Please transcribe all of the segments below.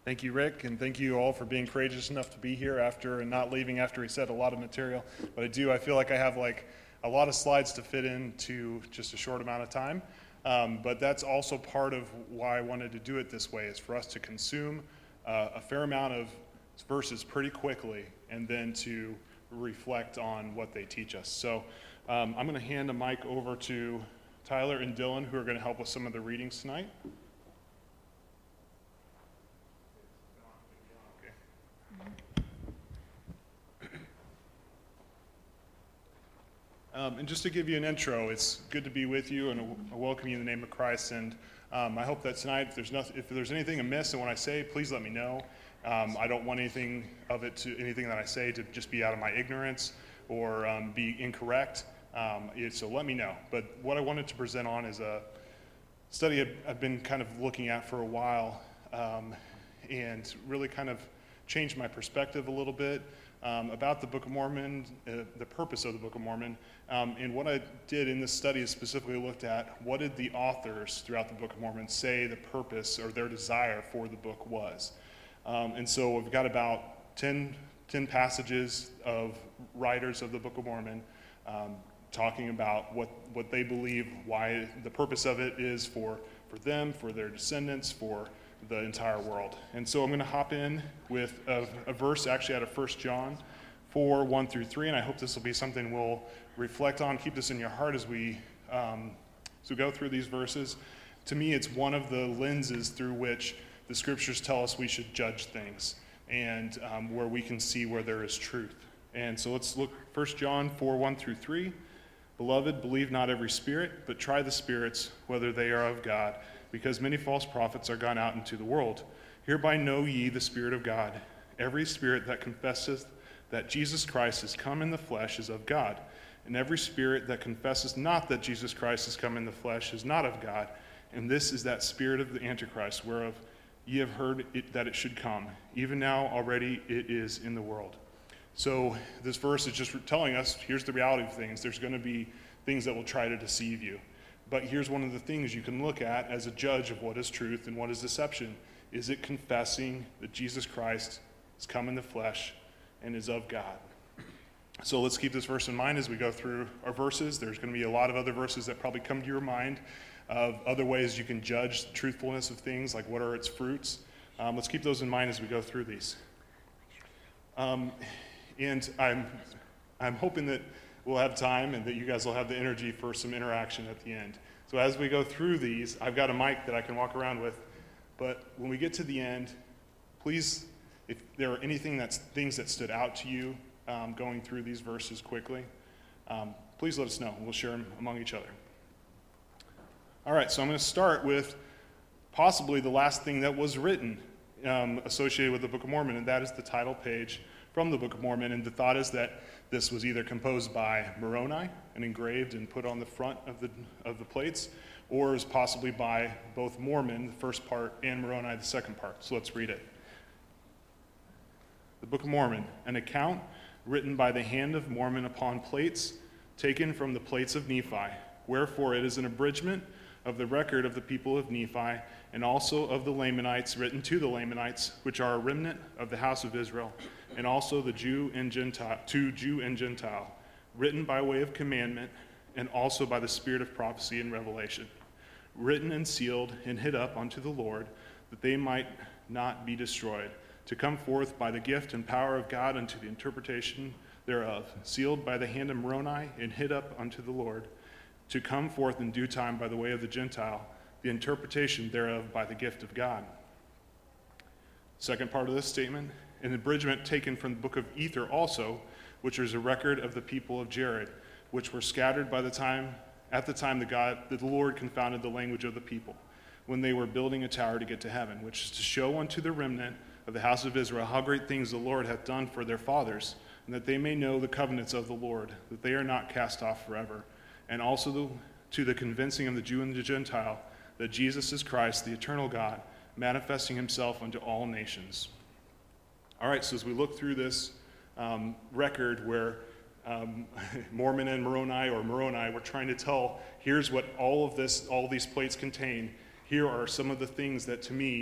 Thank you, Rick, and thank you all for being courageous enough to be here after and not leaving after he said a lot of material. But I feel like I have a lot of slides to fit into just a short amount of time. But that's also part of why I wanted to do it this way, is for us to consume a fair amount of verses pretty quickly and then to reflect on what they teach us. So I'm going to hand the mic over to Tyler and Dylan, who are going to help with some of the readings tonight. And just to give you an intro, it's good to be with you, and I welcome you in the name of Christ. And I hope that tonight, if there's anything amiss in what I say, please let me know. I don't want anything that I say to just be out of my ignorance or be incorrect. So let me know. But what I wanted to present on is a study I've been kind of looking at for a while, and really kind of changed my perspective a little bit about the Book of Mormon, the purpose of the Book of Mormon. And what I did in this study is specifically looked at what did the authors throughout the Book of Mormon say the purpose or their desire for the book was. And so we've got about 10 passages of writers of the Book of Mormon talking about what they believe, why the purpose of it is for them, for their descendants, for the entire world. And so I'm going to hop in with a verse actually out of 1 John 4, 1 through 3, and I hope this will be something we'll reflect on, keep this in your heart as we go through these verses. To me, it's one of the lenses through which the scriptures tell us we should judge things, and where we can see where there is truth. And so let's look 1 John 4, 1 through 3. Beloved, believe not every spirit, but try the spirits, whether they are of God, because many false prophets are gone out into the world. Hereby know ye the Spirit of God. Every spirit that confesseth that Jesus Christ is come in the flesh is of God, and every spirit that confesseth not that Jesus Christ is come in the flesh is not of God. And this is that spirit of the Antichrist, whereof ye have heard that it should come. Even now already it is in the world. So this verse is just telling us, here's the reality of things. There's going to be things that will try to deceive you. But here's one of the things you can look at as a judge of what is truth and what is deception. Is it confessing that Jesus Christ has come in the flesh and is of God? So let's keep this verse in mind as we go through our verses. There's going to be a lot of other verses that probably come to your mind of other ways you can judge the truthfulness of things, like what are its fruits. Let's keep those in mind as we go through these. And I'm hoping that we'll have time and that you guys will have the energy for some interaction at the end. So as we go through these, I've got a mic that I can walk around with, but when we get to the end, please, if there are things that stood out to you going through these verses quickly, please let us know. We'll share them among each other. All right, so I'm going to start with possibly the last thing that was written associated with the Book of Mormon, and that is the title page from the Book of Mormon. And the thought is that this was either composed by Moroni and engraved and put on the front of the plates, or is possibly by both Mormon, the first part, and Moroni, the second part. So let's read it. The Book of Mormon, an account written by the hand of Mormon upon plates, taken from the plates of Nephi. Wherefore it is an abridgment of the record of the people of Nephi, and also of the Lamanites, written to the Lamanites, which are a remnant of the house of Israel, and also the Jew and Gentile, written by way of commandment, and also by the spirit of prophecy and revelation, written and sealed and hid up unto the Lord, that they might not be destroyed, to come forth by the gift and power of God unto the interpretation thereof, sealed by the hand of Moroni and hid up unto the Lord, to come forth in due time by the way of the Gentile, the interpretation thereof by the gift of God. Second part of this statement, an abridgment taken from the book of Ether also, which is a record of the people of Jared, which were scattered at the time that the Lord confounded the language of the people, when they were building a tower to get to heaven, which is to show unto the remnant of the house of Israel how great things the Lord hath done for their fathers, and that they may know the covenants of the Lord, that they are not cast off forever, and also to the convincing of the Jew and the Gentile, that Jesus is Christ, the eternal God, manifesting himself unto all nations. All right, so as we look through this record where Mormon and Moroni, or Moroni, were trying to tell, here's what all these plates contain. Here are some of the things that, to me,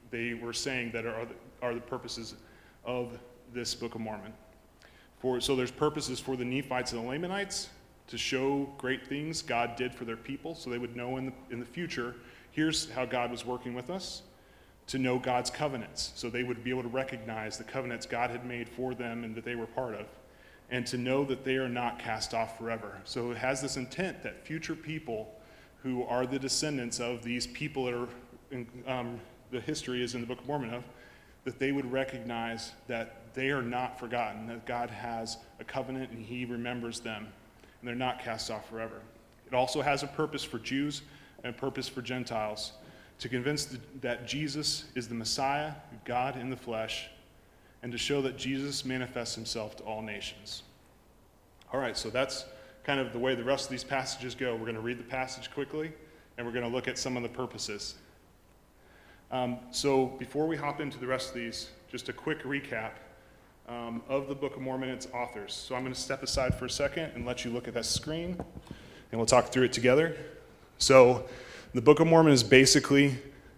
they were saying that are the purposes of this Book of Mormon. So there's purposes for the Nephites and the Lamanites to show great things God did for their people, so they would know in the future, here's how God was working with us, to know God's covenants, so they would be able to recognize the covenants God had made for them and that they were part of, and to know that they are not cast off forever. So it has this intent that future people who are the descendants of these people that are, the history is in the Book of Mormon of, that they would recognize that they are not forgotten, that God has a covenant and he remembers them, and they're not cast off forever. It also has a purpose for Jews and a purpose for Gentiles, to convince that Jesus is the Messiah, God in the flesh, and to show that Jesus manifests himself to all nations. All right, so that's kind of the way the rest of these passages go. We're going to read the passage quickly, and we're going to look at some of the purposes. So before we hop into the rest of these, just a quick recap of the Book of Mormon and its authors. So I'm going to step aside for a second and let you look at that screen, and we'll talk through it together. So the Book of Mormon is basically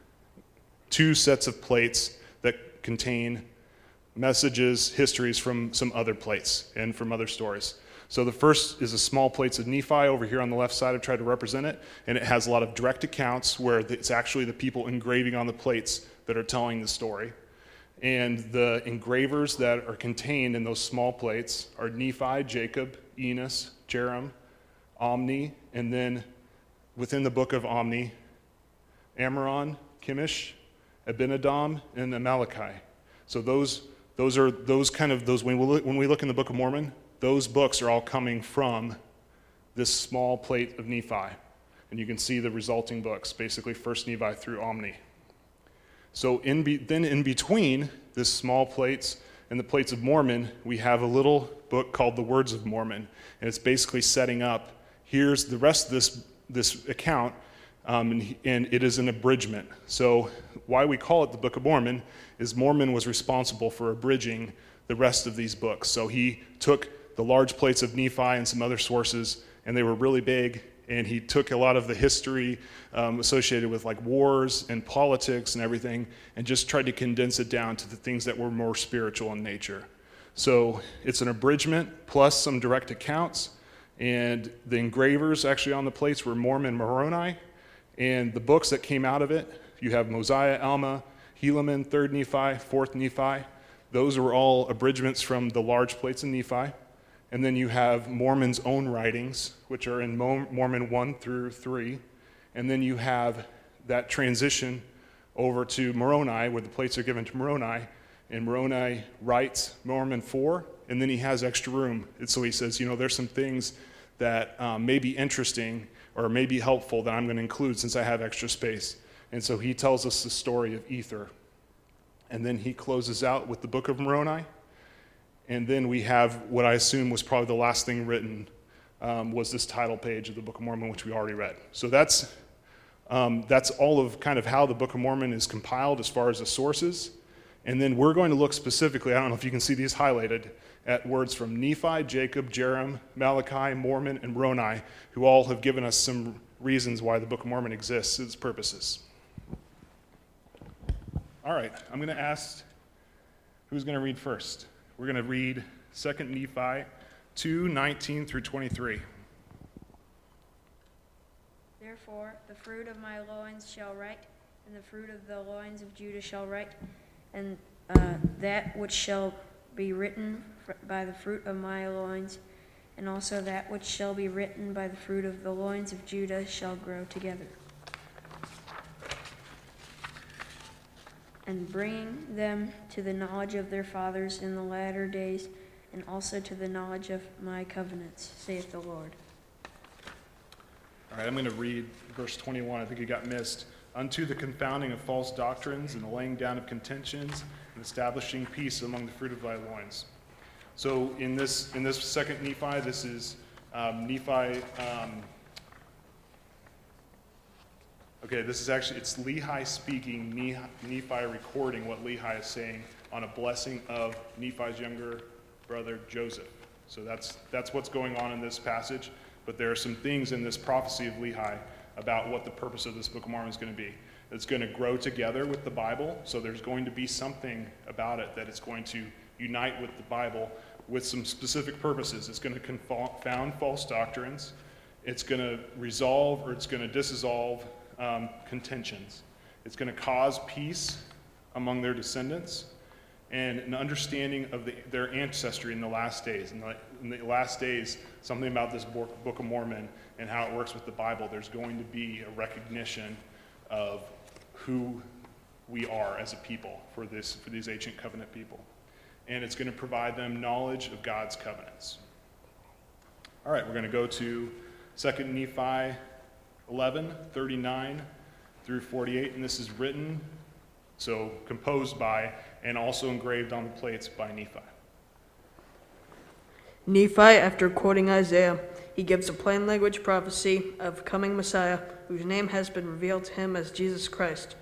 two sets of plates that contain messages, histories from some other plates and from other stories. So the first is a small plates of Nephi over here on the left side. I've tried to represent it, and it has a lot of direct accounts where it's actually the people engraving on the plates that are telling the story. And the engravers that are contained in those small plates are Nephi, Jacob, Enos, Jerem, Omni, and then within the book of Omni, Ammoron, Chemish, Abinadom, and Amaleki. So those when we look in the Book of Mormon, those books are all coming from this small plate of Nephi. And you can see the resulting books, basically 1st Nephi through Omni. So in between this small plates and the plates of Mormon, we have a little book called the Words of Mormon. And it's basically setting up, here's the rest of this account, and it is an abridgment. So why we call it the Book of Mormon is Mormon was responsible for abridging the rest of these books. So he took the large plates of Nephi and some other sources, and they were really big, and he took a lot of the history associated with like wars and politics and everything, and just tried to condense it down to the things that were more spiritual in nature. So it's an abridgment plus some direct accounts, and the engravers actually on the plates were Mormon Moroni, and the books that came out of it, you have Mosiah, Alma, Helaman, 3rd Nephi, 4th Nephi. Those were all abridgments from the large plates of Nephi. And then you have Mormon's own writings, which are in Mormon 1 through 3. And then you have that transition over to Moroni, where the plates are given to Moroni. And Moroni writes Mormon 4, and then he has extra room. And so he says, there's some things that may be interesting or may be helpful that I'm going to include since I have extra space. And so he tells us the story of Ether. And then he closes out with the Book of Moroni. And then we have what I assume was probably the last thing written, was this title page of the Book of Mormon, which we already read. So that's all of kind of how the Book of Mormon is compiled as far as the sources. And then we're going to look specifically, I don't know if you can see these highlighted, at words from Nephi, Jacob, Jerem, Malachi, Mormon, and Moroni, who all have given us some reasons why the Book of Mormon exists, its purposes. All right, I'm going to ask who's going to read first. We're going to read 2 Nephi 2:19 through 23. Therefore, the fruit of my loins shall write, and the fruit of the loins of Judah shall write, and that which shall be written by the fruit of my loins, and also that which shall be written by the fruit of the loins of Judah shall grow together. And bringing them to the knowledge of their fathers in the latter days, and also to the knowledge of my covenants, saith the Lord. All right, I'm going to read verse 21. I think it got missed. Unto the confounding of false doctrines and the laying down of contentions and establishing peace among the fruit of thy loins. So in this second Nephi, this is Nephi. This is actually, it's Lehi speaking, Nephi recording what Lehi is saying on a blessing of Nephi's younger brother Joseph. So that's what's going on in this passage. But there are some things in this prophecy of Lehi about what the purpose of this Book of Mormon is going to be. It's going to grow together with the Bible, so there's going to be something about it that it's going to unite with the Bible with some specific purposes. It's going to confound false doctrines. It's going to resolve or it's going to dissolve contentions. It's going to cause peace among their descendants and an understanding of their ancestry in the last days. In the last days, something about this Book of Mormon and how it works with the Bible, there's going to be a recognition of who we are as a people for these ancient covenant people. And it's going to provide them knowledge of God's covenants. All right, we're going to go to 2 Nephi 11, 39 through 48, and this is written, so composed by, and also engraved on the plates by Nephi. Nephi, after quoting Isaiah, he gives a plain language prophecy of coming Messiah, whose name has been revealed to him as Jesus Christ.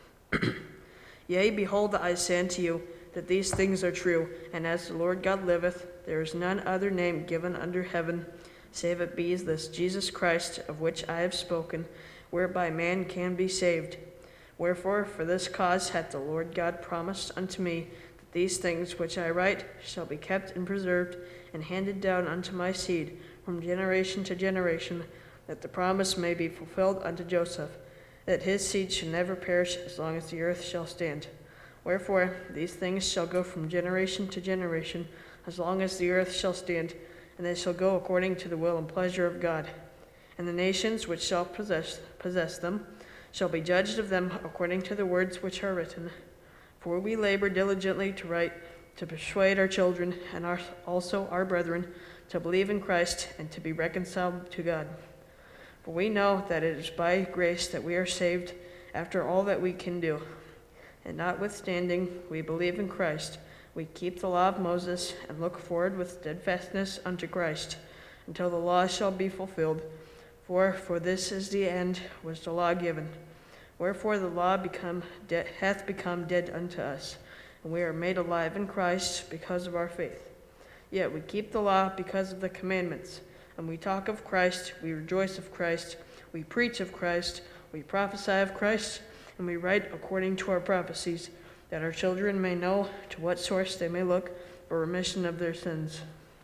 Yea, behold, I say unto you, that these things are true, and as the Lord God liveth, there is none other name given under heaven, save it be this Jesus Christ, of which I have spoken, whereby man can be saved. Wherefore, for this cause hath the Lord God promised unto me, that these things which I write shall be kept and preserved, and handed down unto my seed from generation to generation, that the promise may be fulfilled unto Joseph, that his seed shall never perish as long as the earth shall stand. Wherefore, these things shall go from generation to generation, as long as the earth shall stand, and they shall go according to the will and pleasure of God. And the nations which shall possess them shall be judged of them according to the words which are written. For we labor diligently to write, to persuade our children, and also our brethren, to believe in Christ, and to be reconciled to God. For we know that it is by grace that we are saved, after all that we can do. And notwithstanding, we believe in Christ. We keep the law of Moses, and look forward with steadfastness unto Christ, until the law shall be fulfilled. For this is the end, was the law given. Wherefore the law hath become dead unto us, and we are made alive in Christ because of our faith. Yet we keep the law because of the commandments. And we talk of Christ, we rejoice of Christ, we preach of Christ, we prophesy of Christ, and we write according to our prophecies, that our children may know to what source they may look for remission of their sins.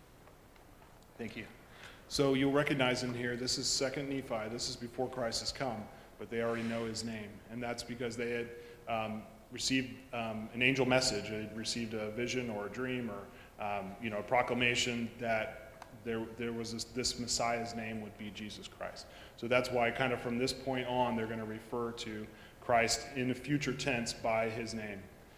Thank you. So you'll recognize in here, this is 2 Nephi. This is before Christ has come, but they already know his name. And that's because they had received an angel message. They had received a vision or a dream or a proclamation that there was this Messiah's name would be Jesus Christ. So that's why kind of from this point on, they're going to refer to Christ in the future tense by his name.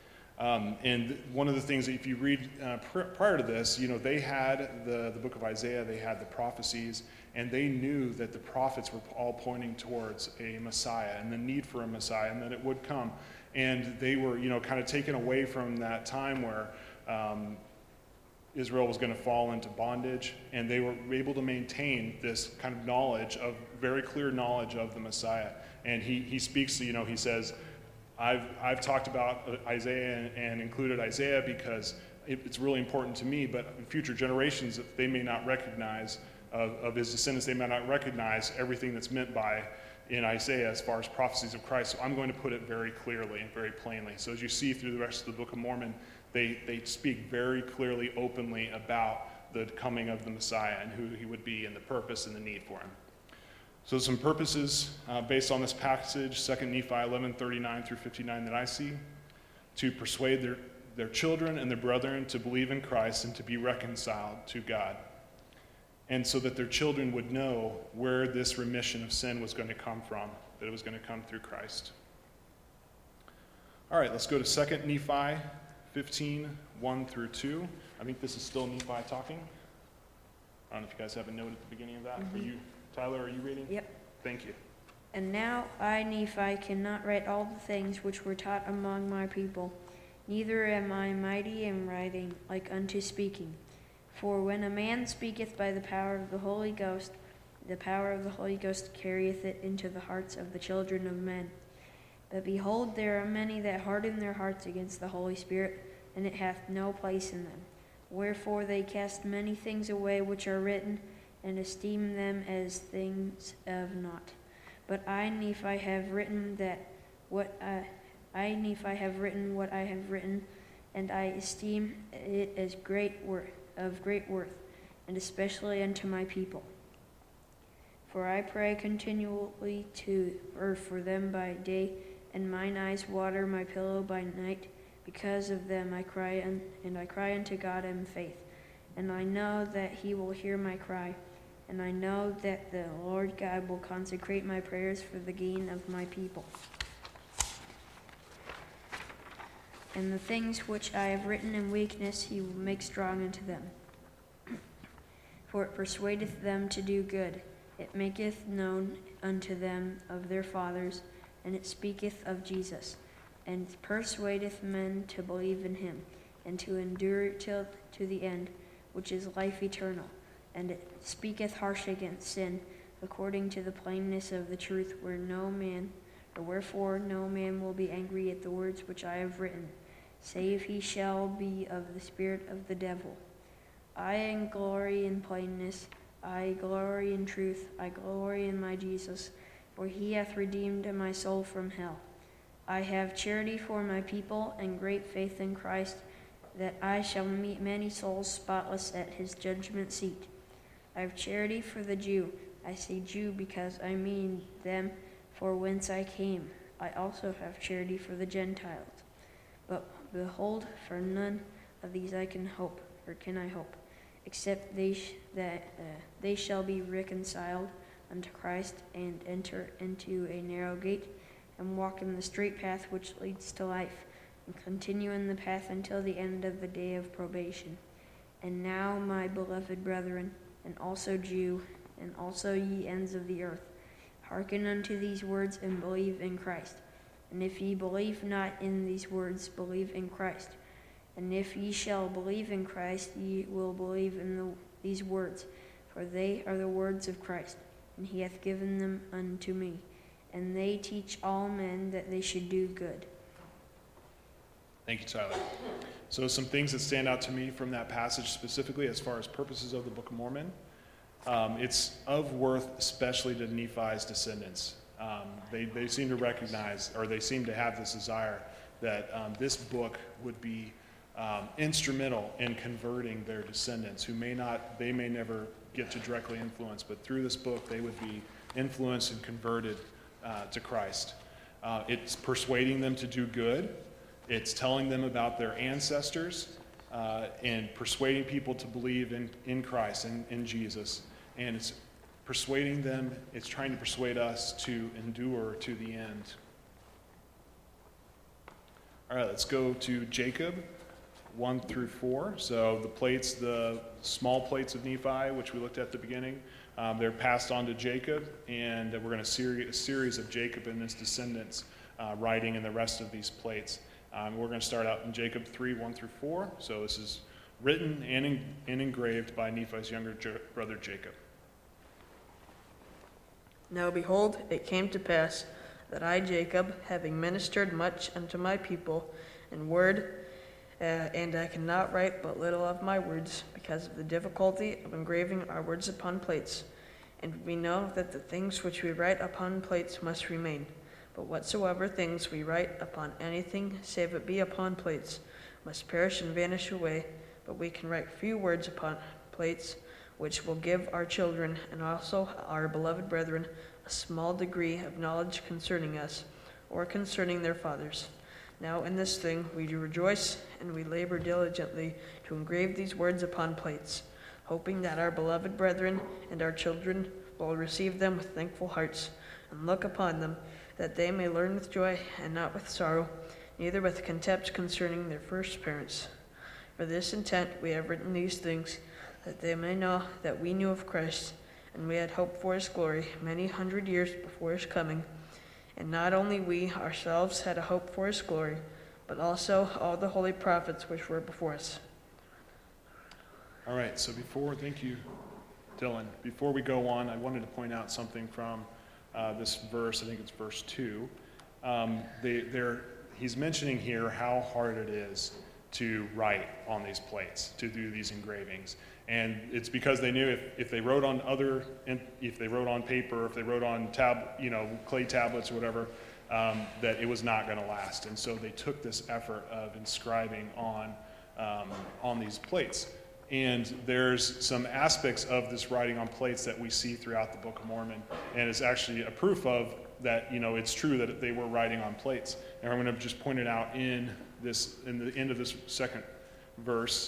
And one of the things that if you read prior to this, they had the book of Isaiah, they had the prophecies, and they knew that the prophets were all pointing towards a Messiah and the need for a Messiah and that it would come. And they were, kind of taken away from that time where Israel was going to fall into bondage, and they were able to maintain this kind of knowledge of, very clear knowledge of the Messiah. And he speaks, he says, I've talked about Isaiah and included Isaiah because it's really important to me, but in future generations, they may not recognize, of his descendants, they may not recognize everything that's meant by in Isaiah as far as prophecies of Christ. So I'm going to put it very clearly and very plainly. So as you see through the rest of the Book of Mormon, they speak very clearly, openly about the coming of the Messiah and who he would be and the purpose and the need for him. So some purposes based on this passage, 2 Nephi 11:39 through 59 that I see, to persuade their children and their brethren to believe in Christ and to be reconciled to God, and so that their children would know where this remission of sin was going to come from, that it was going to come through Christ. All right, let's go to 2 Nephi 15:1 through 2. I think this is still Nephi talking. I don't know if you guys have a note at the beginning of that. Mm-hmm. Are you, Tyler, are you reading? Yep. Thank you. And now I, Nephi, cannot write all the things which were taught among my people, neither am I mighty in writing, like unto speaking. For when a man speaketh by the power of the Holy Ghost, the power of the Holy Ghost carrieth it into the hearts of the children of men. But behold, there are many that harden their hearts against the Holy Spirit, and it hath no place in them. Wherefore they cast many things away which are written, and esteem them as things of naught. But I, Nephi, have written that what I Nephi have written what I have written, and I esteem it as of great worth, and especially unto my people. For I pray continually for them by day, and mine eyes water my pillow by night. Because of them I cry, and I cry unto God in faith. And I know that he will hear my cry, and I know that the Lord God will consecrate my prayers for the gain of my people. And the things which I have written in weakness he will make strong unto them. For it persuadeth them to do good. It maketh known unto them of their fathers, and it speaketh of Jesus, and persuadeth men to believe in him, and to endure till to the end, which is life eternal. And it speaketh harsh against sin, according to the plainness of the truth, wherefore no man will be angry at the words which I have written, save he shall be of the spirit of the devil. I glory in plainness, I glory in truth, I glory in my Jesus, for he hath redeemed my soul from hell. I have charity for my people, and great faith in Christ, that I shall meet many souls spotless at his judgment seat. I have charity for the Jew. I say Jew because I mean them, for whence I came. I also have charity for the Gentiles. But behold, for none of these I can hope, or can I hope, except that they shall be reconciled unto Christ, and enter into a narrow gate, and walk in the straight path which leads to life, and continue in the path until the end of the day of probation. And now, my beloved brethren, and also Jew, and also ye ends of the earth, hearken unto these words, and believe in Christ. And if ye believe not in these words, believe in Christ. And if ye shall believe in Christ, ye will believe in these words, for they are the words of Christ, and he hath given them unto me. And they teach all men that they should do good. Thank you, Tyler. So some things that stand out to me from that passage specifically as far as purposes of the Book of Mormon. It's of worth especially to Nephi's descendants. They seem to recognize, or they seem to have this desire that this book would be instrumental in converting their descendants who may never get to directly influence, but through this book they would be influenced and converted to Christ. It's persuading them to do good. It's telling them about their ancestors and persuading people to believe in Christ and in Jesus. And it's persuading them, it's trying to persuade us to endure to the end. All right, let's go to Jacob 1 through 4. So the small plates of Nephi, which we looked at the beginning, they're passed on to Jacob, and we're going to see a series of Jacob and his descendants writing in the rest of these plates. We're going to start out in Jacob 3, 1 through 4. So this is written and engraved by Nephi's younger brother Jacob. Now behold, it came to pass that I, Jacob, having ministered much unto my people in word, and I cannot write but little of my words, because of the difficulty of engraving our words upon plates. And we know that the things which we write upon plates must remain. But whatsoever things we write upon anything, save it be upon plates, must perish and vanish away. But we can write few words upon plates, which will give our children and also our beloved brethren a small degree of knowledge concerning us, or concerning their fathers. Now in this thing we do rejoice, and we labor diligently to engrave these words upon plates, hoping that our beloved brethren and our children will receive them with thankful hearts, and look upon them, that they may learn with joy and not with sorrow, neither with contempt concerning their first parents. For this intent we have written these things, that they may know that we knew of Christ, and we had hoped for his glory many 100 years before his coming. And not only we ourselves had a hope for his glory, but also all the holy prophets which were before us. All right, so thank you, Dylan. Before we go on, I wanted to point out something from this verse. I think it's verse 2. He's mentioning here how hard it is to write on these plates, to do these engravings. And it's because they knew if they wrote on paper, if they wrote on clay tablets or whatever, that it was not going to last. And so they took this effort of inscribing on these plates. And there's some aspects of this writing on plates that we see throughout the Book of Mormon, and it's actually a proof of that, it's true that they were writing on plates. And I'm going to just point it out in the end of this second verse,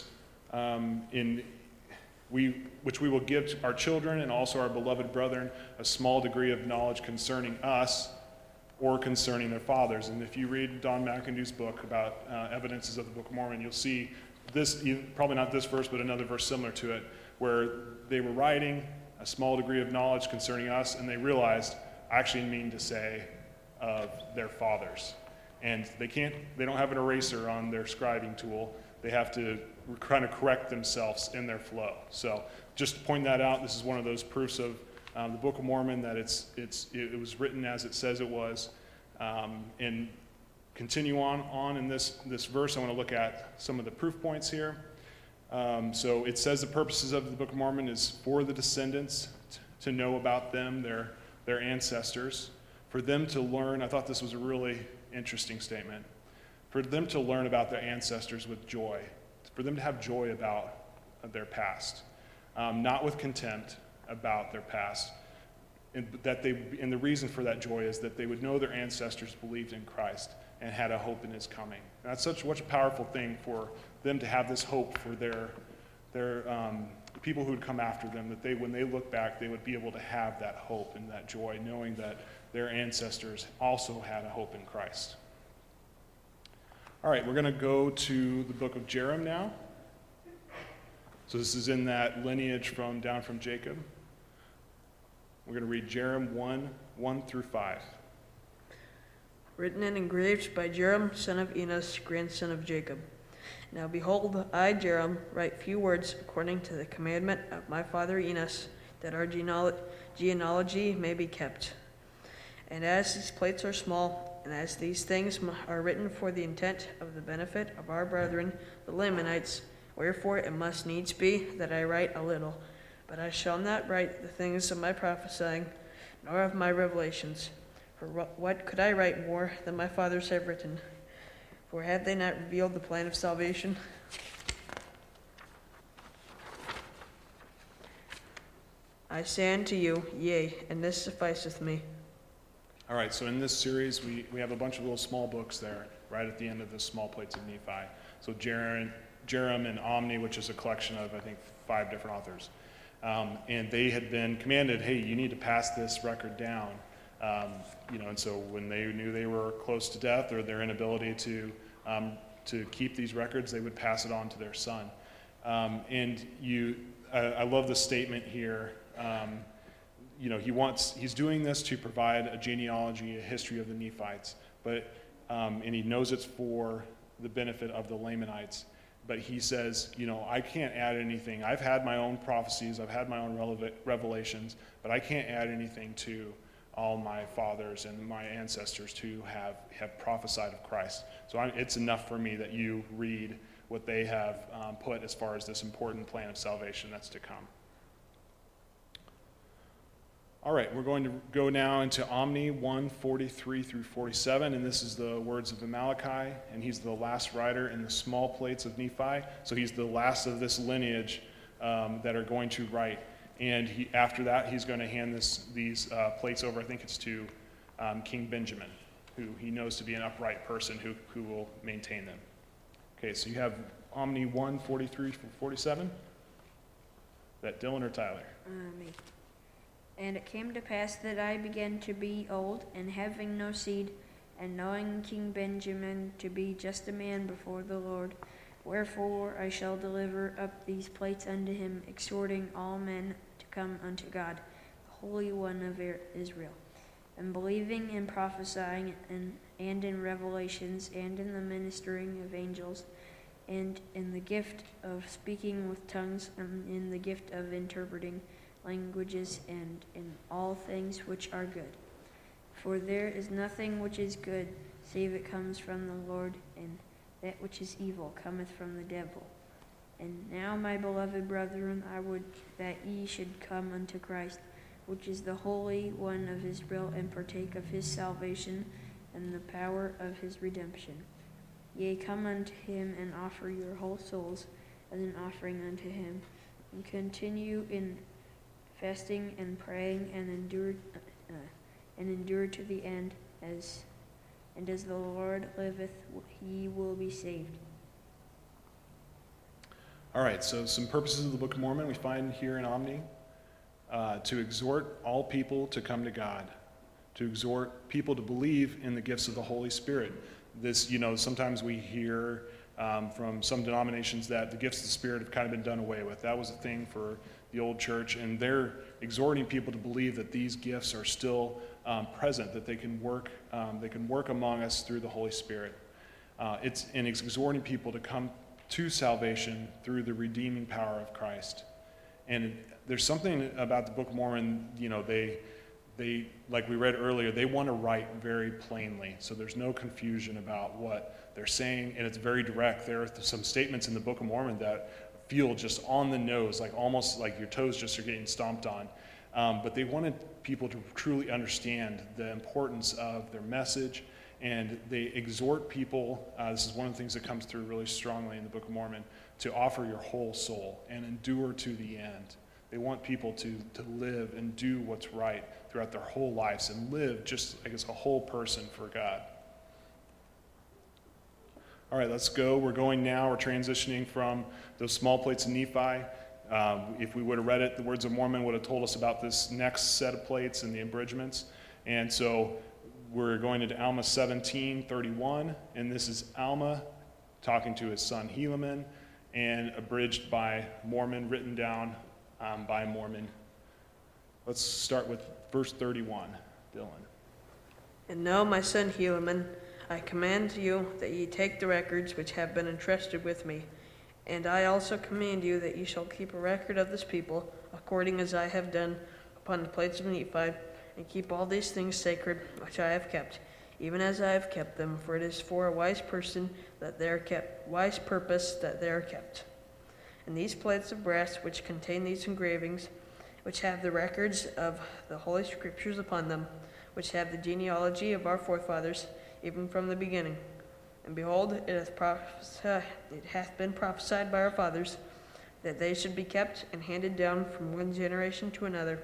which we will give to our children and also our beloved brethren a small degree of knowledge concerning us or concerning their fathers. And if you read Don McIndoe's book about evidences of the Book of Mormon, you'll see this, probably not this verse, but another verse similar to it, where they were writing a small degree of knowledge concerning us, and they realized, I actually mean to say, of their fathers. And they don't have an eraser on their scribing tool. They have to kind of correct themselves in their flow. So just to point that out, this is one of those proofs of the Book of Mormon, that it was written as it says it was. And continue on in this verse, I want to look at some of the proof points here. So it says the purposes of the Book of Mormon is for the descendants to know about them, their ancestors, for them to learn. I thought this was a really interesting statement. For them to learn about their ancestors with joy, for them to have joy about their past, not with contempt about their past. And the reason for that joy is that they would know their ancestors believed in Christ and had a hope in his coming. And that's such a powerful thing for them to have this hope for their people who would come after them, that when they look back, they would be able to have that hope and that joy, knowing that their ancestors also had a hope in Christ. All right, we're going to go to the book of Jerem now. So this is in that lineage down from Jacob. We're going to read Jerem 1 through 5. Written and engraved by Jerem, son of Enos, grandson of Jacob. Now behold, I, Jerem, write few words according to the commandment of my father Enos, that our genealogy may be kept. And as these plates are small, and as these things are written for the intent of the benefit of our brethren, the Lamanites, wherefore it must needs be that I write a little. But I shall not write the things of my prophesying, nor of my revelations. For what could I write more than my fathers have written? For had they not revealed the plan of salvation? I say unto you, yea, and this sufficeth me. All right, so in this series, we have a bunch of little small books there, right at the end of the small plates of Nephi. So Jerem and Omni, which is a collection of, I think, 5 different authors. And they had been commanded, hey, you need to pass this record down. And so when they knew they were close to death or their inability to keep these records, they would pass it on to their son. I love the statement here. He's doing this to provide a genealogy, a history of the Nephites, and he knows it's for the benefit of the Lamanites. But he says, I can't add anything. I've had my own prophecies, I've had my own revelations, but I can't add anything to all my fathers and my ancestors who have prophesied of Christ. So it's enough for me that you read what they have put as far as this important plan of salvation that's to come. All right, we're going to go now into Omni 1:43 through 47, and this is the words of Amaleki, and he's the last writer in the small plates of Nephi. So he's the last of this lineage that are going to write. And after that, he's going to hand these plates over, I think it's to King Benjamin, who he knows to be an upright person who will maintain them. Okay, so you have Omni 1:43 through 47. Is that Dylan or Tyler? Me. And it came to pass that I began to be old, and having no seed, and knowing King Benjamin to be just a man before the Lord, wherefore I shall deliver up these plates unto him, exhorting all men to come unto God, the Holy One of Israel, and believing and prophesying, and in revelations, and in the ministering of angels, and in the gift of speaking with tongues, and in the gift of interpreting languages, and in all things which are good. For there is nothing which is good, save it comes from the Lord, and that which is evil cometh from the devil. And now, my beloved brethren, I would that ye should come unto Christ, which is the Holy One of Israel, and partake of his salvation, and the power of his redemption. Yea, come unto him and offer your whole souls as an offering unto him, and continue in fasting and praying, and endure to the end, as the Lord liveth, ye will be saved. All right, so some purposes of the Book of Mormon we find here in Omni. To exhort all people to come to God, to exhort people to believe in the gifts of the Holy Spirit. This, sometimes we hear from some denominations that the gifts of the Spirit have kind of been done away with. That was a thing for the old church, and they're exhorting people to believe that these gifts are still present, that they can work among us through the Holy Spirit. It's exhorting people to come to salvation through the redeeming power of Christ. And there's something about the Book of Mormon, they like we read earlier, they want to write very plainly, so there's no confusion about what they're saying, and it's very direct. There are some statements in the Book of Mormon that feel just on the nose, like almost like your toes just are getting stomped on. But they wanted people to truly understand the importance of their message, and they exhort people, this is one of the things that comes through really strongly in the Book of Mormon, to offer your whole soul and endure to the end. They want people to live and do what's right throughout their whole lives and live just, a whole person for God. All right, let's go. We're transitioning from those small plates of Nephi. If we would have read it, the Words of Mormon would have told us about this next set of plates and the abridgments. And so we're going into Alma 17:31, and this is Alma talking to his son Helaman, and abridged by Mormon, written down by Mormon. Let's start with verse 31, Dylan. And now, my son Helaman, I command you that ye take the records which have been entrusted with me, and I also command you that ye shall keep a record of this people, according as I have done upon the plates of Nephi, and keep all these things sacred which I have kept, even as I have kept them, for it is for a wise purpose that they are kept. And these plates of brass which contain these engravings, which have the records of the Holy Scriptures upon them, which have the genealogy of our forefathers, even from the beginning. And behold, it hath been prophesied by our fathers, that they should be kept and handed down from one generation to another,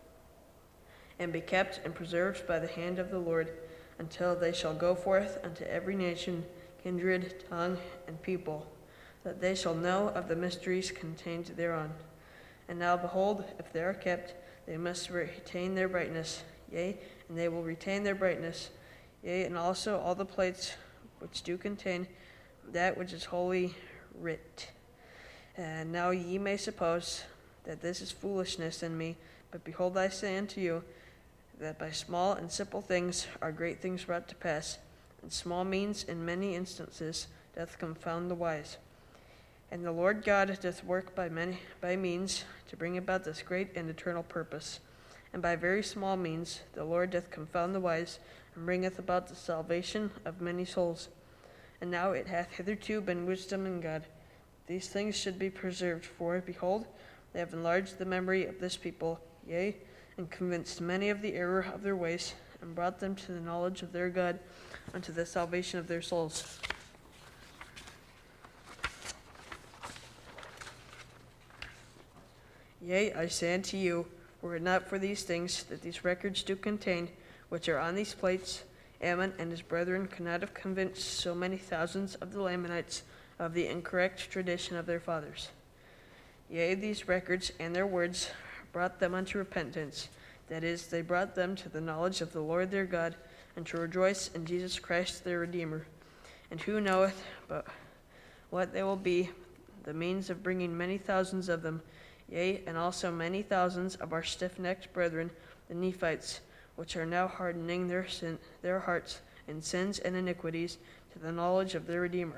and be kept and preserved by the hand of the Lord, until they shall go forth unto every nation, kindred, tongue, and people, that they shall know of the mysteries contained thereon. And now behold, if they are kept, they must retain their brightness, yea, and they will retain their brightness, yea, and also all the plates which do contain that which is holy writ. And now ye may suppose that this is foolishness in me, but behold, I say unto you, that by small and simple things are great things brought to pass, and small means in many instances doth confound the wise. And the Lord God doth work by means to bring about this great and eternal purpose. And by very small means the Lord doth confound the wise, and bringeth about the salvation of many souls. And now it hath hitherto been wisdom in God. These things should be preserved, for, behold, they have enlarged the memory of this people, yea, and convinced many of the error of their ways, and brought them to the knowledge of their God, unto the salvation of their souls. Yea, I say unto you, were it not for these things that these records do contain, which are on these plates, Ammon and his brethren could not have convinced so many thousands of the Lamanites of the incorrect tradition of their fathers. Yea, these records and their words brought them unto repentance, that is, they brought them to the knowledge of the Lord their God, and to rejoice in Jesus Christ their Redeemer. And who knoweth but what they will be, the means of bringing many thousands of them, yea, and also many thousands of our stiff-necked brethren, the Nephites, which are now hardening their hearts in sins and iniquities, to the knowledge of their Redeemer.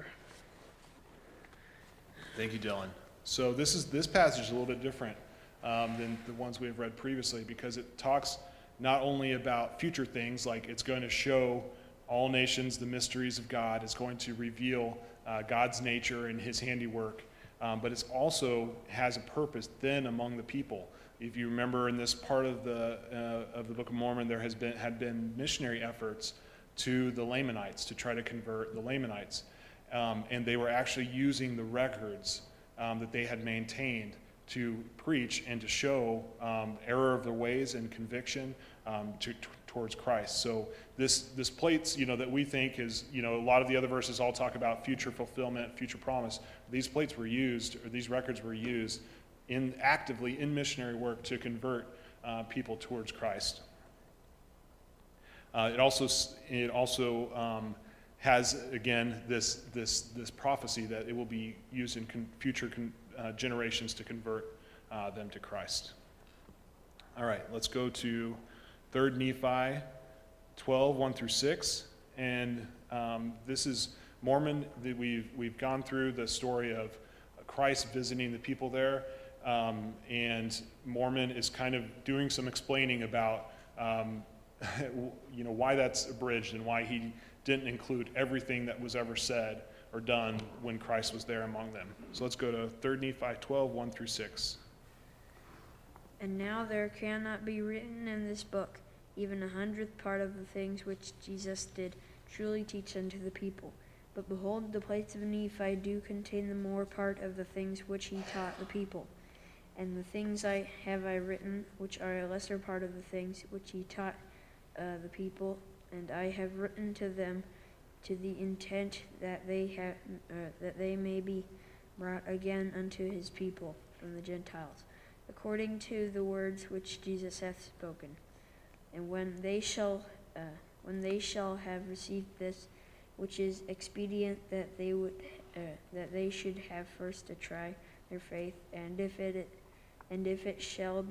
Thank you, Dylan. So this passage is a little bit different than the ones we have read previously, because it talks not only about future things, like it's going to show all nations the mysteries of God, it's going to reveal God's nature and his handiwork, but it also has a purpose then among the people. If you remember in this part of the Book of Mormon, there had been missionary efforts to the Lamanites to try to convert the Lamanites. And they were actually using the records that they had maintained to preach and to show error of their ways and conviction towards Christ. So this plates, that we think is, a lot of the other verses all talk about future fulfillment, future promise. These plates were used, or these records were used actively in missionary work to convert people towards Christ. It also has, again, this prophecy that it will be used in future generations to convert them to Christ. All right, let's go to 3 Nephi 12, 1 through 6. And this is Mormon. We've gone through the story of Christ visiting the people there. And Mormon is kind of doing some explaining about why that's abridged and why he didn't include everything that was ever said or done when Christ was there among them. So let's go to 3 Nephi 12, 1 through 6. And now there cannot be written in this book even 100th part of the things which Jesus did truly teach unto the people. But behold, the plates of Nephi do contain the more part of the things which he taught the people. And the things I have written, which are a lesser part of the things which he taught the people, and I have written to them to the intent that they may be brought again unto his people from the Gentiles, according to the words which Jesus hath spoken. And when they shall have received this, which is expedient that they should have first to try their faith, and if it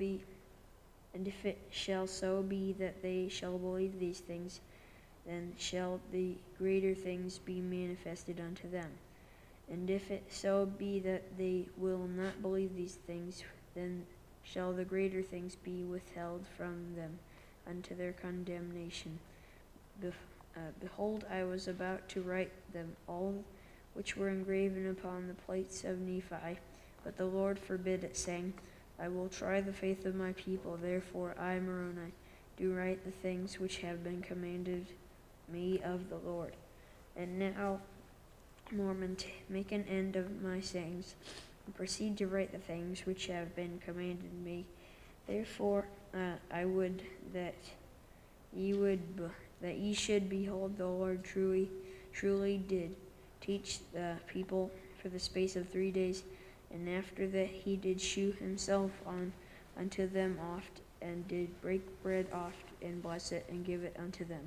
shall so be that they shall believe these things, then shall the greater things be manifested unto them. And if it so be that they will not believe these things, then shall the greater things be withheld from them unto their condemnation. Behold, I was about to write them all which were engraven upon the plates of Nephi, but the Lord forbid it, saying, I will try the faith of my people. Therefore I, Moroni, do write the things which have been commanded me of the Lord. And now, Mormon, make an end of my sayings, and proceed to write the things which have been commanded me. Therefore I would that ye should behold the Lord truly did teach the people for the space of 3 days, and after that he did shew himself unto them oft, and did break bread oft, and bless it, and give it unto them.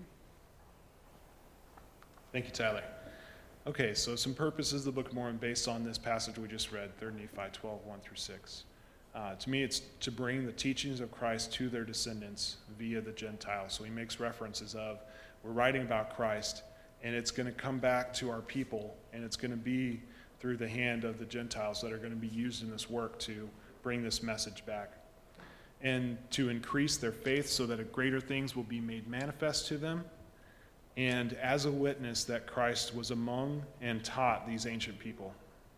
Thank you, Tyler. Okay, so some purposes of the Book of Mormon based on this passage we just read, 3 Nephi 12, 1 through 6. To me, it's to bring the teachings of Christ to their descendants via the Gentiles. So he makes references of, we're writing about Christ, and it's going to come back to our people, and it's going to be through the hand of the Gentiles that are going to be used in this work to bring this message back. And to increase their faith so that greater things will be made manifest to them, and as a witness that Christ was among and taught these ancient people.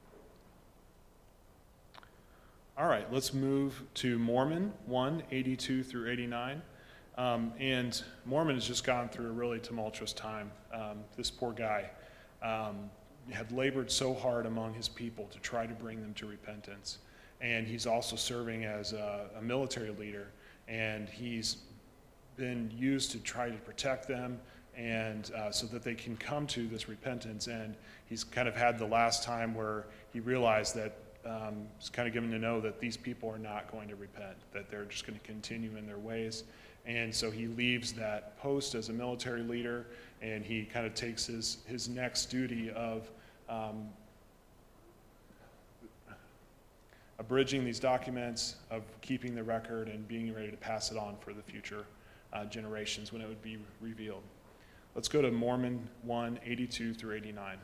All right, let's move to Mormon 1, 82 through 89. And Mormon has just gone through a really tumultuous time. This poor guy had labored so hard among his people to try to bring them to repentance. And he's also serving as a military leader, and he's been used to try to protect them and so that they can come to this repentance. And he's kind of had the last time where he realized that he's kind of given to know that these people are not going to repent, that they're just going to continue in their ways. And so he leaves that post as a military leader, and he kind of takes his next duty of abridging these documents, of keeping the record, and being ready to pass it on for the future generations when it would be revealed. Let's go to Mormon 1, 82 through 89.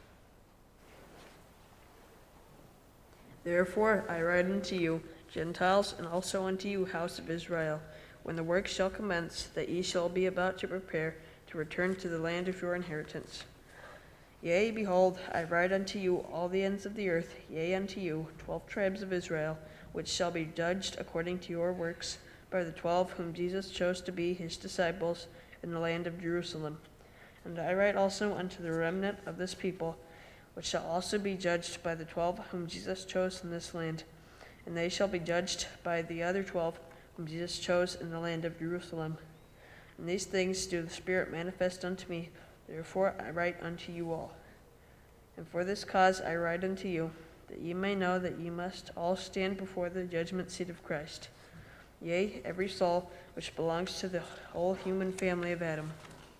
Therefore I write unto you, Gentiles, and also unto you, house of Israel, when the work shall commence, that ye shall be about to prepare to return to the land of your inheritance. Yea, behold, I write unto you all the ends of the earth, yea, unto you, 12 tribes of Israel, which shall be judged according to your works, by the 12 whom Jesus chose to be his disciples in the land of Jerusalem. And I write also unto the remnant of this people, which shall also be judged by the 12 whom Jesus chose in this land. And they shall be judged by the other 12 whom Jesus chose in the land of Jerusalem. And these things do the Spirit manifest unto me, therefore I write unto you all. And for this cause I write unto you, that ye may know that ye must all stand before the judgment seat of Christ. Yea, every soul which belongs to the whole human family of Adam.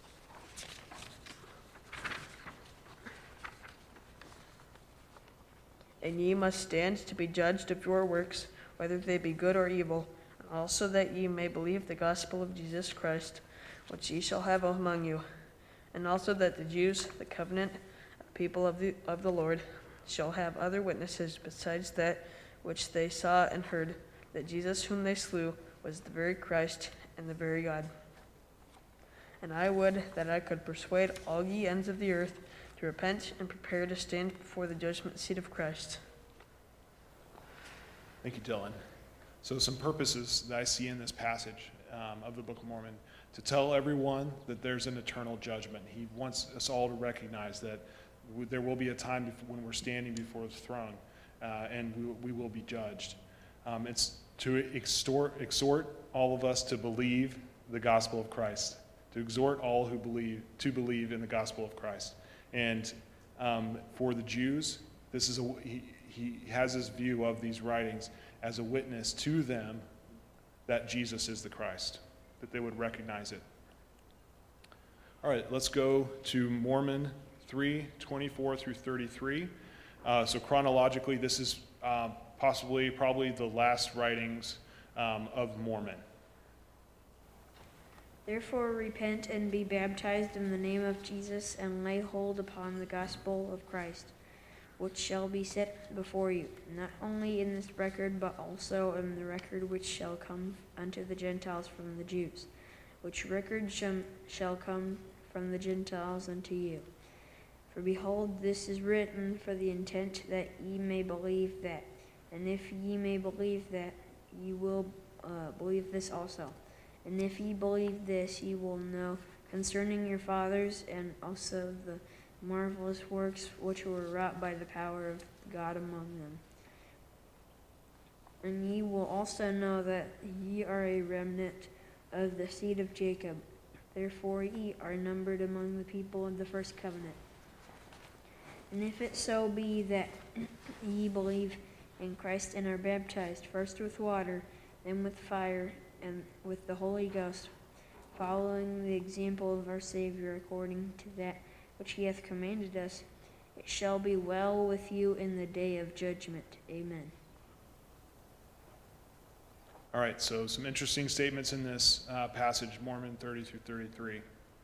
And ye must stand to be judged of your works, whether they be good or evil, and also that ye may believe the gospel of Jesus Christ, which ye shall have among you, and also that the Jews, the covenant people of the Lord, shall have other witnesses besides that which they saw and heard, that Jesus whom they slew was the very Christ and the very God. And I would that I could persuade all ye ends of the earth to repent and prepare to stand before the judgment seat of Christ. Thank you, Dylan. So some purposes that I see in this passage of the Book of Mormon, to tell everyone that there's an eternal judgment. He wants us all to recognize that there will be a time when we're standing before the throne, and we will be judged. It's to exhort all of us to believe the gospel of Christ, to exhort all who believe to believe in the gospel of Christ. And for the Jews, this is he has his view of these writings as a witness to them that Jesus is the Christ, that they would recognize it. All right, let's go to Mormon 3:24 through 33. So chronologically, this is probably the last writings of Mormon. Therefore repent and be baptized in the name of Jesus, and lay hold upon the gospel of Christ, which shall be set before you, not only in this record, but also in the record which shall come unto the Gentiles from the Jews, which record shall come from the Gentiles unto you. For behold, this is written for the intent that ye may believe that. And if ye may believe that, ye will believe this also. And if ye believe this, ye will know concerning your fathers, and also the marvelous works which were wrought by the power of God among them. And ye will also know that ye are a remnant of the seed of Jacob. Therefore ye are numbered among the people of the first covenant. And if it so be that ye believe in Christ and are baptized, first with water, then with fire, and with the Holy Ghost, following the example of our Savior according to that which he hath commanded us, it shall be well with you in the day of judgment. Amen. All right, so some interesting statements in this passage, Mormon 30 through 33.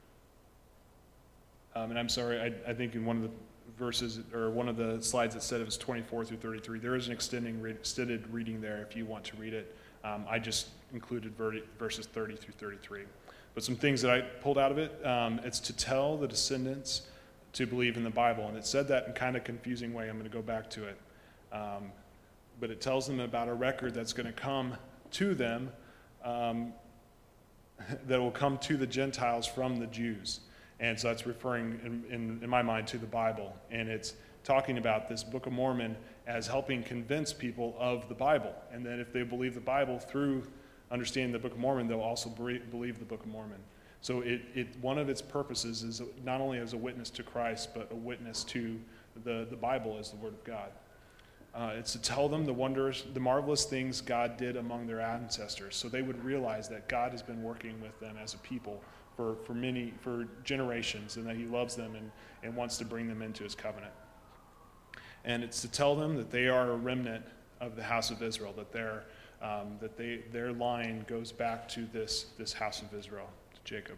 And I'm sorry, I think in one of the verses, or one of the slides that said it was 24 through 33. There is an extended reading there if you want to read it. I just included verses 30 through 33. But some things that I pulled out of it, it's to tell the descendants to believe in the Bible. And it said that in kind of confusing way. I'm going to go back to it. But it tells them about a record that's going to come to them, that will come to the Gentiles from the Jews. And so that's referring, in my mind, to the Bible. And it's talking about this Book of Mormon as helping convince people of the Bible. And that if they believe the Bible through understanding the Book of Mormon, they'll also believe the Book of Mormon. So one of its purposes is not only as a witness to Christ, but a witness to the Bible as the Word of God. It's to tell them the marvelous things God did among their ancestors, so they would realize that God has been working with them as a people for generations, and that he loves them and wants to bring them into his covenant. And it's to tell them that they are a remnant of the house of Israel, that their line goes back to this house of Israel, to Jacob.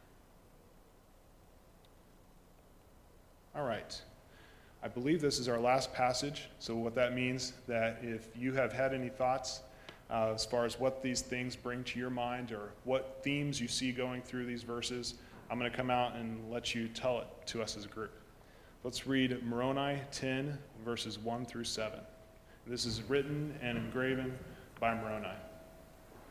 All right. I believe this is our last passage. So what that means, that if you have had any thoughts as far as what these things bring to your mind, or what themes you see going through these verses, I'm going to come out and let you tell it to us as a group. Let's read Moroni 10, verses 1 through 7. This is written and engraven by Moroni.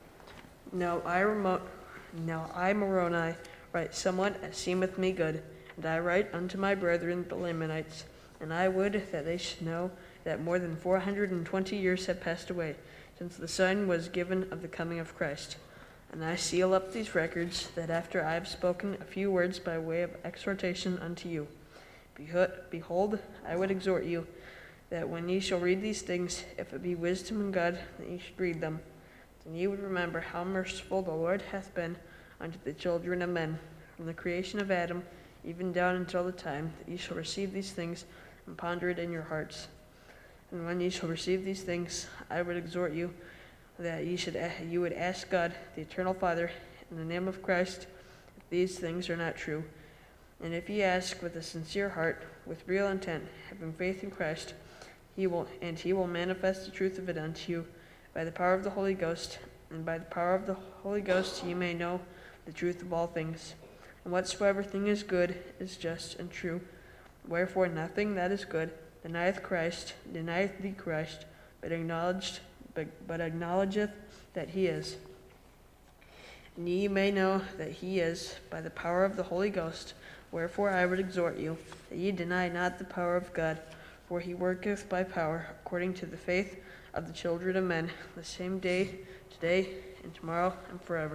Now I, Moroni, write somewhat as seemeth me good, And I write unto my brethren the Lamanites, and I would that they should know that more than 420 years have passed away since the sign was given of the coming of Christ. And I seal up these records, that after I have spoken a few words by way of exhortation unto you, behold, I would exhort you, that when ye shall read these things, if it be wisdom in God, that ye should read them, then ye would remember how merciful the Lord hath been unto the children of men, from the creation of Adam, even down until the time that ye shall receive these things, and ponder it in your hearts. And when ye shall receive these things, I would exhort you, that you would ask God, the eternal Father, in the name of Christ, if these things are not true. And if ye ask with a sincere heart, with real intent, having faith in Christ, he will manifest the truth of it unto you by the power of the Holy Ghost. And by the power of the Holy Ghost ye may know the truth of all things. And whatsoever thing is good is just and true. Wherefore nothing that is good denieth thee Christ, but acknowledgeth that he is. And ye may know that he is by the power of the Holy Ghost. Wherefore I would exhort you, that ye deny not the power of God, for he worketh by power, according to the faith of the children of men, the same day, today, and tomorrow, and forever.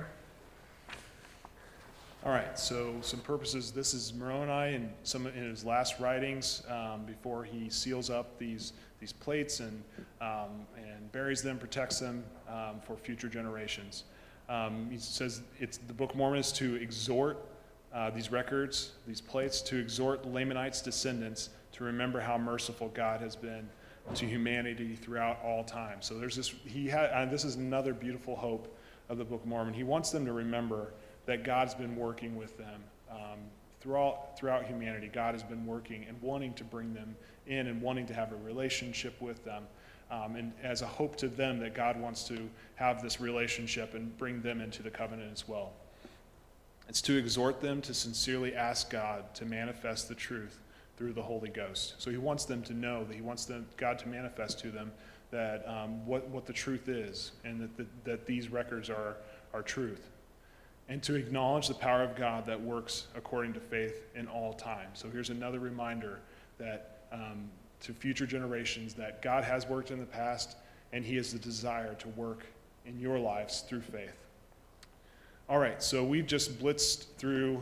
All right, so some purposes. This is Moroni in his last writings before he seals up these plates and buries them, protects them for future generations. He says the Book of Mormon is to exhort these records, these plates, to exhort the Lamanites' descendants to remember how merciful God has been to humanity throughout all time. So there's this. This is another beautiful hope of the Book of Mormon. He wants them to remember that God's been working with them throughout humanity. God has been working and wanting to bring them in and wanting to have a relationship with them, and as a hope to them that God wants to have this relationship and bring them into the covenant as well. It's to exhort them to sincerely ask God to manifest the truth through the Holy Ghost. So he wants them to know that he wants God to manifest to them that what the truth is, and that these records are truth. And to acknowledge the power of God that works according to faith in all time. So here's another reminder that to future generations that God has worked in the past, and he has the desire to work in your lives through faith. All right, so we've just blitzed through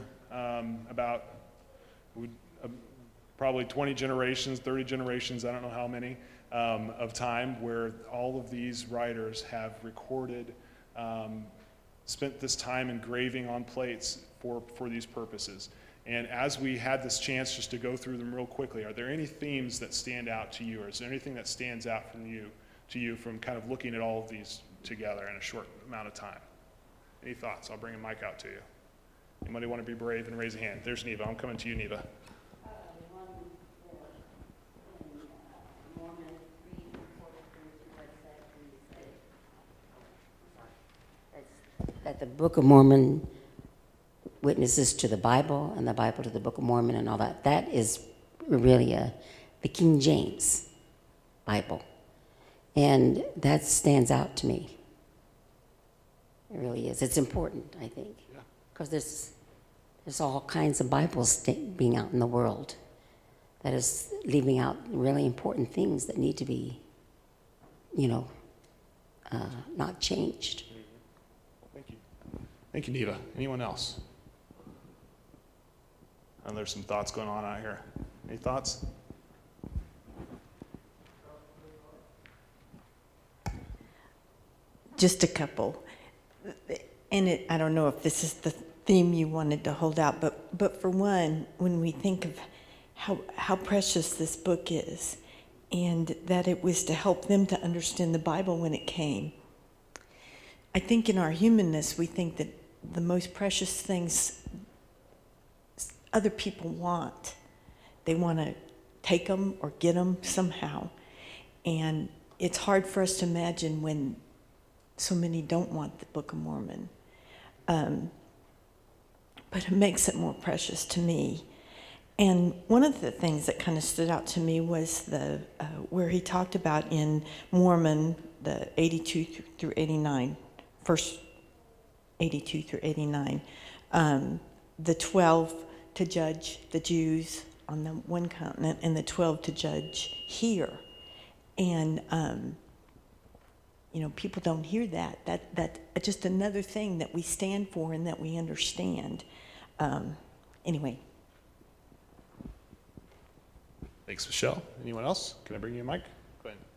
probably 20 generations, 30 generations, I don't know how many, of time where all of these writers have recorded, spent this time engraving on plates for these purposes. And as we had this chance just to go through them real quickly, are there any themes that stand out to you, or is there anything that stands out to you from kind of looking at all of these together in a short amount of time? Any thoughts? I'll bring a mic out to you. Anybody want to be brave and raise a hand? There's Neva. I'm coming to you, Neva. That the Book of Mormon witnesses to the Bible and the Bible to the Book of Mormon and all that. That is really the King James Bible. And that stands out to me. It really is. It's important, I think. Because there's all kinds of Bibles being out in the world that is leaving out really important things that need to be, not changed. Thank you, Neva. Anyone else? And there's some thoughts going on out here. Any thoughts? Just a couple. And I don't know if this is the theme you wanted to hold out, but for one, when we think of how precious this book is, and that it was to help them to understand the Bible when it came, I think in our humanness, we think that the most precious things other people want, they want to take them or get them somehow. And it's hard for us to imagine when so many don't want the Book of Mormon. But it makes it more precious to me. And one of the things that kind of stood out to me was where he talked about in Mormon, the 82 through 89, first 82 through 89, the 12 to judge the Jews on the one continent and the 12 to judge here. And, people don't hear that. That's just another thing that we stand for and that we understand. Anyway. Thanks, Michelle. Anyone else? Can I bring you a mic? Go ahead.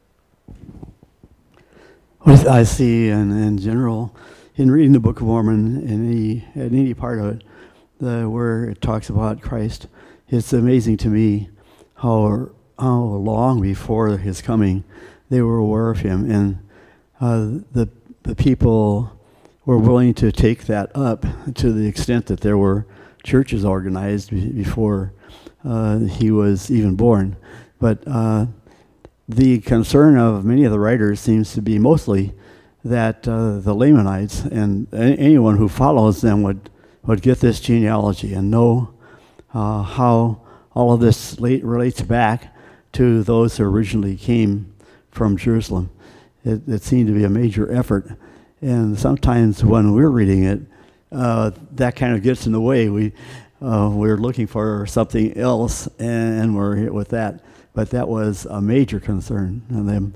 What I see in general, in reading the Book of Mormon, in any part of it, where it talks about Christ, it's amazing to me how long before his coming they were aware of him, and the people were willing to take that up to the extent that there were churches organized before he was even born. But the concern of many of the writers seems to be mostly that the Lamanites and anyone who follows them would get this genealogy and know how all of this relates back to those who originally came from Jerusalem. It seemed to be a major effort, and sometimes when we're reading it, that kind of gets in the way. We're looking for something else, and we're hit with that. But that was a major concern in them.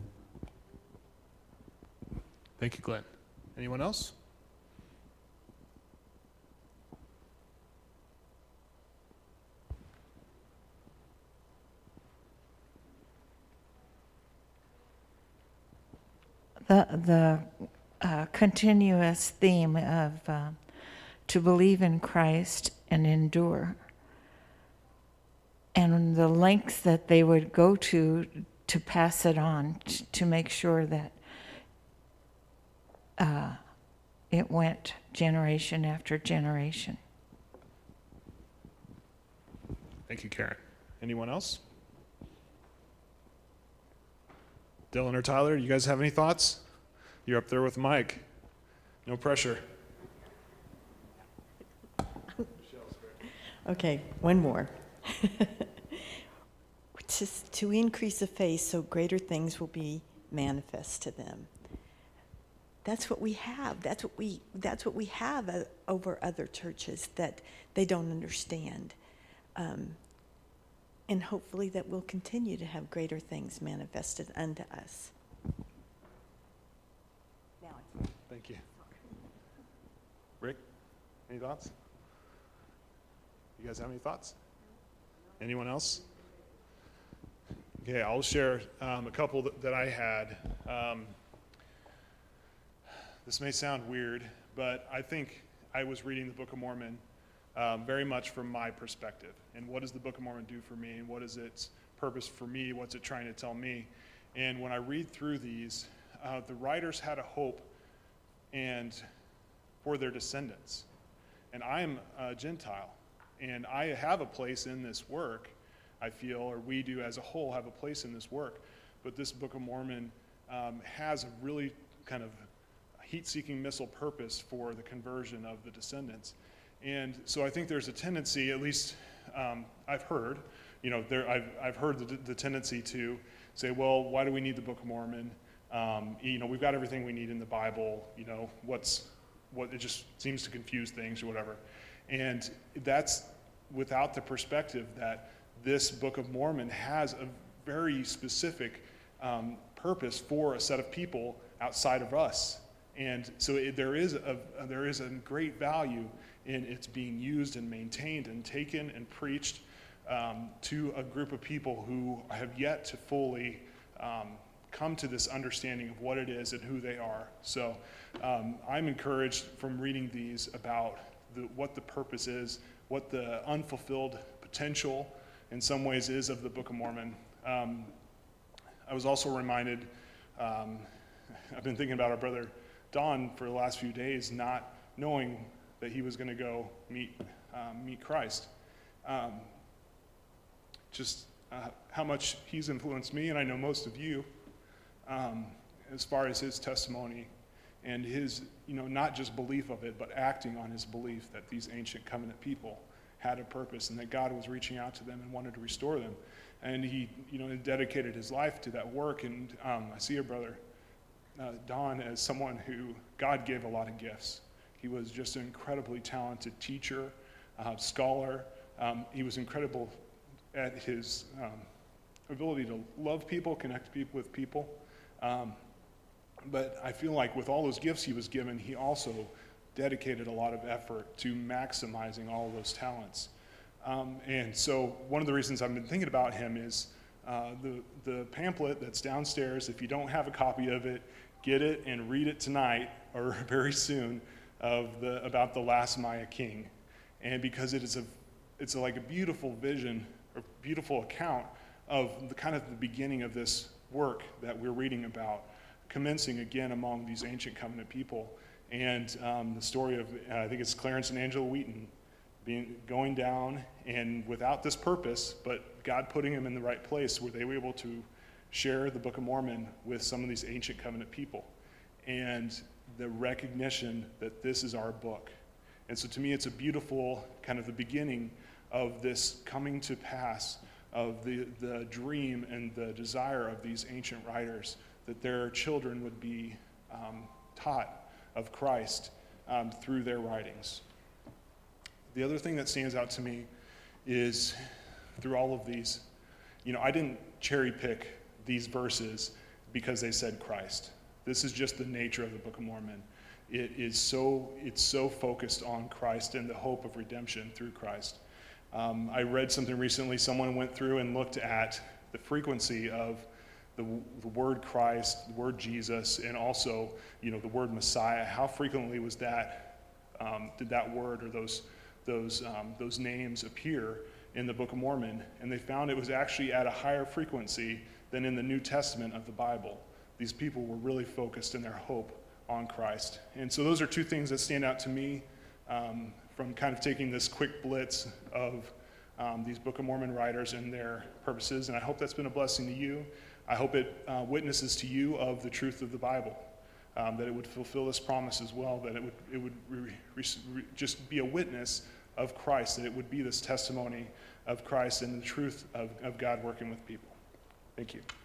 Thank you, Glenn. Anyone else? The continuous theme of to believe in Christ and endure, and the lengths that they would go to pass it on, to make sure that it went generation after generation. Thank you, Karen. Anyone else? Dylan or Tyler, you guys have any thoughts? You're up there with Mike. No pressure. Okay, one more. Which is to increase the faith so greater things will be manifest to them. That's what we have. That's what we have over other churches that they don't understand. And hopefully that we'll continue to have greater things manifested unto us. Thank you. Rick, any thoughts? You guys have any thoughts? Anyone else? Okay, I'll share a couple that I had. This may sound weird, but I think I was reading the Book of Mormon very much from my perspective. And what does the Book of Mormon do for me? And what is its purpose for me? What's it trying to tell me? And when I read through these, the writers had a hope and for their descendants. And I'm a Gentile, and I have a place in this work, I feel, or we do as a whole have a place in this work. But this Book of Mormon has a really kind of heat-seeking missile purpose for the conversion of the descendants. And so I think there's a tendency, at least I've heard, I've heard the tendency to say, well, why do we need the Book of Mormon? We've got everything we need in the Bible. It just seems to confuse things or whatever. And that's without the perspective that this Book of Mormon has a very specific purpose for a set of people outside of us. And so there is a great value in its being used and maintained and taken and preached to a group of people who have yet to fully come to this understanding of what it is and who they are. So I'm encouraged from reading these about what the purpose is, what the unfulfilled potential in some ways is of the Book of Mormon. I was also reminded, I've been thinking about our brother Don for the last few days, not knowing that he was going to go meet Christ. How much he's influenced me, and I know most of you, as far as his testimony and his, not just belief of it, but acting on his belief that these ancient covenant people had a purpose and that God was reaching out to them and wanted to restore them. And he, dedicated his life to that work. And I see your brother, Don, as someone who God gave a lot of gifts. He was just an incredibly talented teacher, scholar, He was incredible at his ability to love people, connect people with people. But I feel like with all those gifts he was given, he also dedicated a lot of effort to maximizing all of those talents. And so one of the reasons I've been thinking about him is the pamphlet that's downstairs. If you don't have a copy of it, get it and read it tonight or very soon about the last Maya king. And because it's like a beautiful vision or beautiful account of the kind of the beginning of this work that we're reading about, commencing again among these ancient covenant people. And the story of, I think it's Clarence and Angela Wheaton, going down and without this purpose, but God putting them in the right place where they were able to share the Book of Mormon with some of these ancient covenant people. And the recognition that this is our book. And so to me, it's a beautiful kind of the beginning of this coming to pass of the dream and the desire of these ancient writers that their children would be taught of Christ through their writings. The other thing that stands out to me is through all of these, I didn't cherry pick these verses because they said Christ. This is just the nature of the Book of Mormon. It's so focused on Christ and the hope of redemption through Christ. I read something recently, someone went through and looked at the frequency of the word Christ, the word Jesus, and also, the word Messiah. How frequently was that? Did that word or those names appear in the Book of Mormon? And they found it was actually at a higher frequency than in the New Testament of the Bible. These people were really focused in their hope on Christ. And so those are two things that stand out to me from kind of taking this quick blitz of these Book of Mormon writers and their purposes. And I hope that's been a blessing to you. I hope it witnesses to you of the truth of the Bible, that it would fulfill this promise as well, that it would just be a witness of Christ, that it would be this testimony of Christ and the truth of God working with people. Thank you.